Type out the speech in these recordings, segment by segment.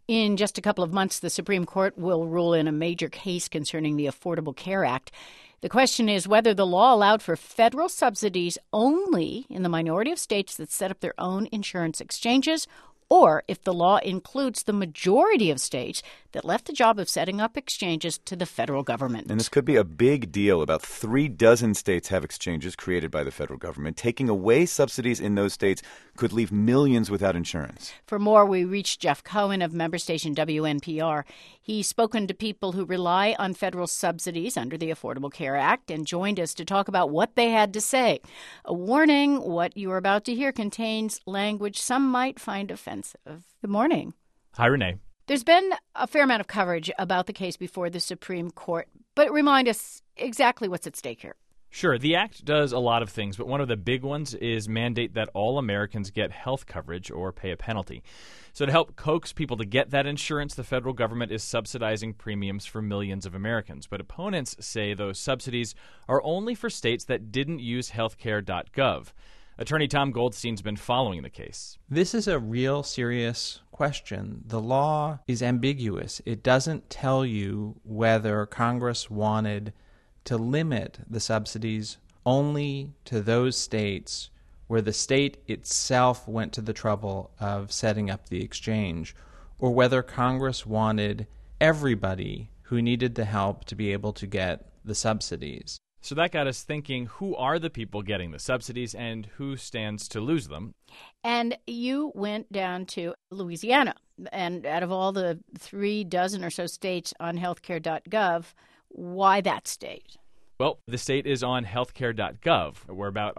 In just a couple of months, the Supreme Court will rule in a major case concerning the Affordable Care Act. The question is whether the law allowed for federal subsidies only in the minority of states that set up their own insurance exchanges, or if the law includes the majority of states that left the job of setting up exchanges to the federal government. And this could be a big deal. About 36 states have exchanges created by the federal government. Taking away subsidies in those states could leave millions without insurance. For more, we reached Jeff Cohen of member station WNPR. He's spoken to people who rely on federal subsidies under the Affordable Care Act and joined us to talk about what they had to say. A warning, what you are about to hear contains language some might find offensive. Good morning. Hi, Renee. There's been a fair amount of coverage about the case before the Supreme Court, but remind us exactly what's at stake here. Sure. The act does a lot of things, but one of the big ones is mandate that all Americans get health coverage or pay a penalty. So to help coax people to get that insurance, the federal government is subsidizing premiums for millions of Americans. But opponents say those subsidies are only for states that didn't use healthcare.gov. Attorney Tom Goldstein's been following the case. This is a real serious question. The law is ambiguous. It doesn't tell you whether Congress wanted to limit the subsidies only to those states where the state itself went to the trouble of setting up the exchange, or whether Congress wanted everybody who needed the help to be able to get the subsidies. So that got us thinking, who are the people getting the subsidies and who stands to lose them? And you went down to Louisiana. And out of all the 36 or so states on healthcare.gov, why that state? Well, the state is on healthcare.gov, where about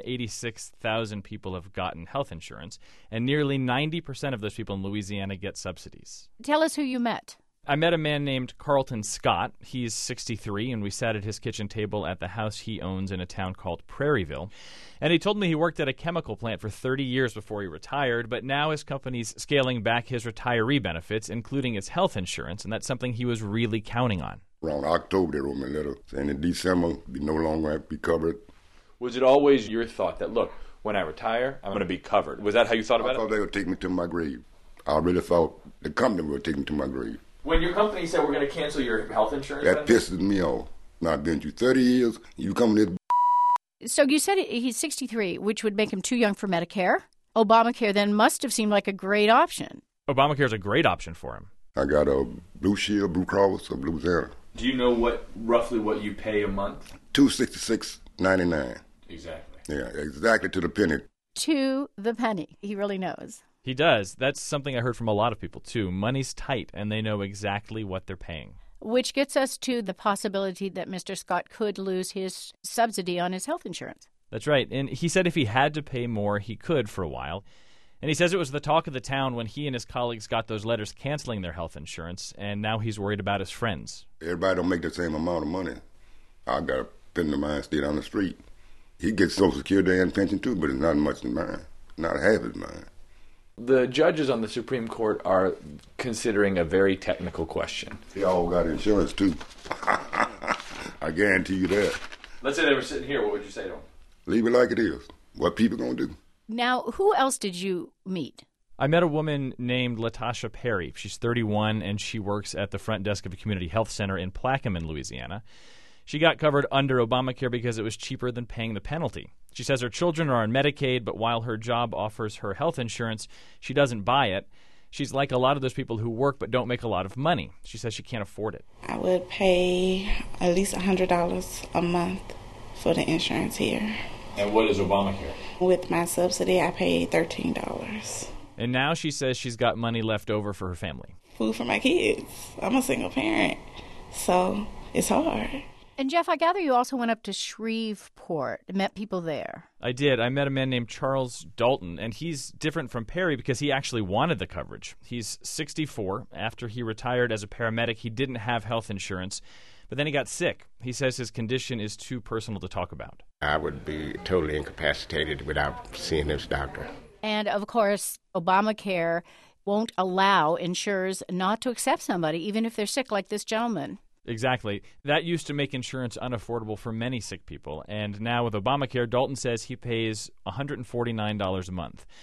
186,000 people have gotten health insurance, and nearly 90% of those people in Louisiana get subsidies. Tell us who you met. I met a man named Carlton Scott. He's 63, and we sat at his kitchen table at the house he owns in a town called Prairieville. And he told me he worked at a chemical plant for 30 years before he retired, but now his company's scaling back his retiree benefits, including his health insurance, and that's something he was really counting on. Around October, they wrote me a letter saying in December, we no longer have to be covered. Was it always your thought that, look, when I retire, I'm going to be covered? Was that how you thought about it? I thought they would take me to my grave. I really thought the company would take me to my grave. When your company said we're going to cancel your health insurance? That pisses me off. Now, I've been through 30 years, you come to this. So you said he's 63, which would make him too young for Medicare. Obamacare then must have seemed like a great option. Obamacare is a great option for him. I got a Blue Shield, Blue Cross of Louisiana. Do you know roughly what you pay a month? $266.99. Exactly. Yeah, exactly to the penny. To the penny. He really knows. He does. That's something I heard from a lot of people, too. Money's tight, and they know exactly what they're paying. Which gets us to the possibility that Mr. Scott could lose his subsidy on his health insurance. That's right. And he said if he had to pay more, he could for a while. And he says it was the talk of the town when he and his colleagues got those letters canceling their health insurance, and now he's worried about his friends. Everybody don't make the same amount of money. I got a friend of mine stay down the street. He gets Social Security and pension too, but it's not much in mine. Not half as mine. The judges on the Supreme Court are considering a very technical question. They all got insurance too. I guarantee you that. Let's say they were sitting here. What would you say to them? Leave it like it is. What people gonna do? Now, who else did you meet? I met a woman named Latasha Perry. She's 31, and she works at the front desk of a community health center in Plaquemine, Louisiana. She got covered under Obamacare because it was cheaper than paying the penalty. She says her children are on Medicaid, but while her job offers her health insurance, she doesn't buy it. She's like a lot of those people who work but don't make a lot of money. She says she can't afford it. I would pay at least $100 a month for the insurance here. And what is Obamacare? With my subsidy, I paid $13. And now she says she's got money left over for her family. Food for my kids. I'm a single parent, so it's hard. And Jeff, I gather you also went up to Shreveport and met people there. I did. I met a man named Charles Dalton, and he's different from Perry because he actually wanted the coverage. He's 64. After he retired as a paramedic, he didn't have health insurance, but then he got sick. He says his condition is too personal to talk about. I would be totally incapacitated without seeing this doctor. And, of course, Obamacare won't allow insurers not to accept somebody, even if they're sick, like this gentleman. Exactly. That used to make insurance unaffordable for many sick people. And now with Obamacare, Dalton says he pays $149 a month.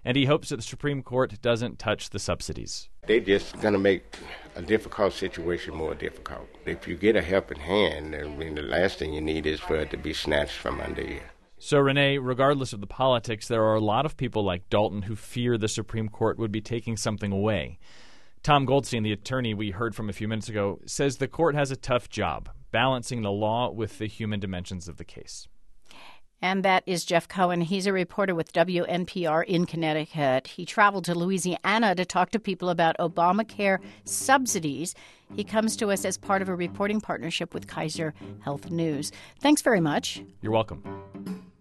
and he hopes that the Supreme Court doesn't touch the subsidies. They're just going to make a difficult situation more difficult. If you get a helping hand, I mean, the last thing you need is for it to be snatched from under you. So, Renee, regardless of the politics, there are a lot of people like Dalton who fear the Supreme Court would be taking something away. Tom Goldstein, the attorney we heard from a few minutes ago, says the court has a tough job balancing the law with the human dimensions of the case. And that is Jeff Cohen. He's a reporter with WNPR in Connecticut. He traveled to Louisiana to talk to people about Obamacare subsidies. He comes to us as part of a reporting partnership with Kaiser Health News. Thanks very much. You're welcome.